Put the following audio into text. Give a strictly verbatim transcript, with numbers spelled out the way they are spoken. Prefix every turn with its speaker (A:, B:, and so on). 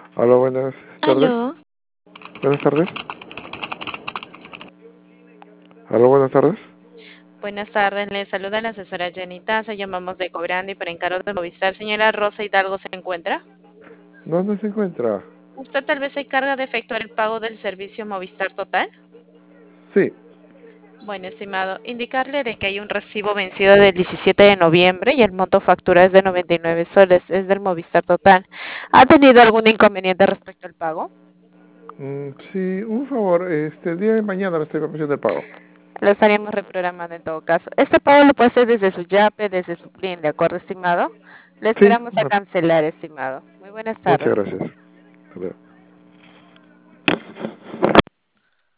A: Hola, buenas tardes.
B: Aló,
A: Buenas tardes. Hola, buenas tardes.
B: buenas tardes, le saluda la asesora Jenny Taza, llamamos de Cobrando y para encargo de Movistar. Señora Rosa Hidalgo, ¿se encuentra?
A: ¿Dónde se encuentra?
B: ¿Usted tal vez se encarga de efectuar el pago del servicio Movistar Total?
A: Sí.
B: Bueno, estimado, indicarle de que hay un recibo vencido del diecisiete de noviembre y el monto factura es de noventa y nueve soles, es del Movistar Total. ¿Ha tenido algún inconveniente respecto al pago?
A: Mm, sí, un favor. Este, el día de mañana le estoy haciendo el pago.
B: Lo estaríamos reprogramando en todo caso. Este pago lo puede hacer desde su Yape, desde su Plin, ¿de acuerdo, estimado? Le
A: Sí,
B: esperamos a
A: bueno,
B: cancelar, estimado. Muy buenas
A: muchas
B: tardes.
A: gracias. Hasta luego.